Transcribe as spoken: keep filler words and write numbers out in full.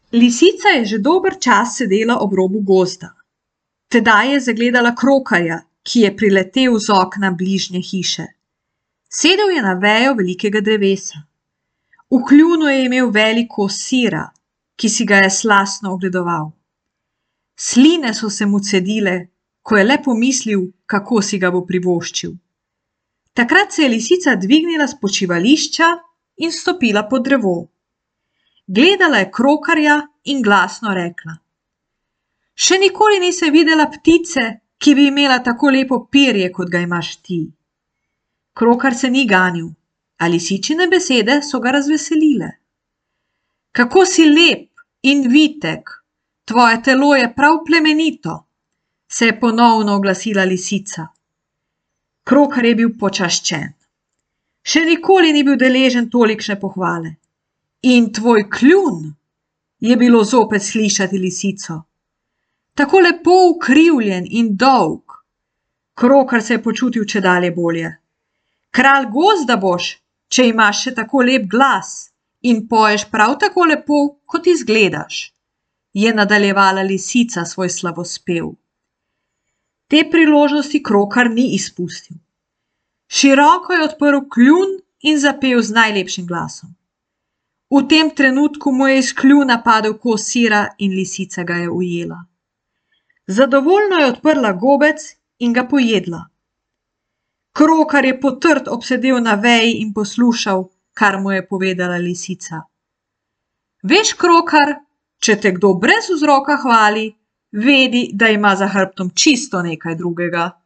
Lisica je že dober čas sedela ob robu gozda. Tedaj je zagledala krokarja, ki je priletel z okna bližnje hiše. Sedel je na vejo velikega drevesa. V kljunu je imel velik kos sira, ki si ga je slastno ogledoval. Sline so se mu cedile, ko je le pomislil, kako si ga bo privoščil. Takrat se je lisica dvignila s počivališča in stopila pod drevo. Gledala je krokarja in glasno rekla: Še nikoli nisem videla ptice, ki bi imela tako lepo perje, kot ga imaš ti. Krokar se ni ganil, a lisičine besede so ga razveselile. Kako si lep in vitek, tvoje telo je prav plemenito, se je ponovno oglasila lisica. Krokar je bil počaščen. Še nikoli ni bil deležen tolikšne pohvale. In tvoj kljun, je bilo zopet slišati lisico. Tako lepo ukrivljen in dolg. Krokar se je počutil čedalje bolje. Kralj gozda boš, če imaš še tako lep glas in poješ prav tako lepo, kot izgledaš, je nadaljevala lisica svoj slavospev. Te priložnosti krokar ni izpustil. Široko je odprl kljun in zapel z najlepšim glasom. V tem trenutku mu je iz kljuna padel kos sira in lisica ga je ujela. Zadovoljno je odprla gobec in ga pojedla. Krokar je potrd obsedel na veji in poslušal, kar mu je povedala lisica. Veš, krokar, če te kdo brez vzroka hvali, vedi, da ima za hrbtom čisto nekaj drugega.